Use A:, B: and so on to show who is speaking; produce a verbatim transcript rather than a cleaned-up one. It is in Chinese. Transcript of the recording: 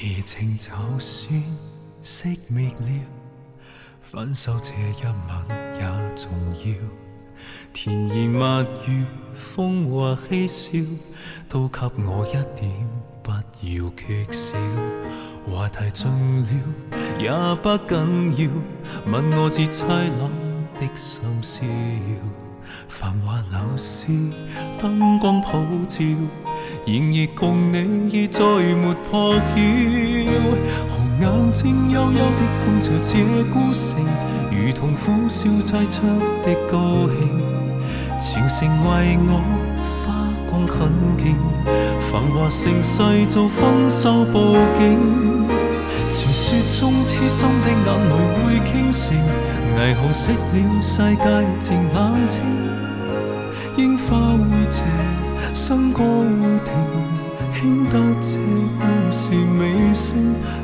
A: 移情就算熄灭了，分手这一吻也重要。甜言蜜语、风或嬉笑，都给我一点，不要缺少。话题尽了也不緊要，問我至凄冷的心笑。繁華樓市燈光普照，然而共你已再沒破曉。紅眼睛幽幽的看着這孤城，如同苦笑擠出的高興。前程為我花光很勁，繁華盛世做分手佈景。傳說中痴心的眼淚會傾城，霓虹熄了，世界靜冷清。櫻花會謝，笙歌會停，輕得這故事尾聲。